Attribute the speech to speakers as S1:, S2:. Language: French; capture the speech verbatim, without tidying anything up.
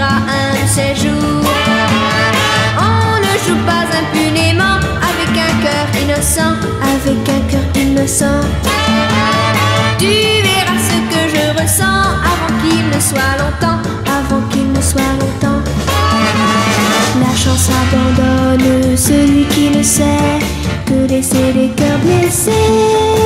S1: vivra un de ces jours. On ne joue pas impunément avec un cœur innocent, avec un cœur innocent. Tu verras ce que je ressens avant qu'il ne soit longtemps, avant qu'il ne soit longtemps. La chance abandonne celui qui ne sait que laisser les cœurs blessés.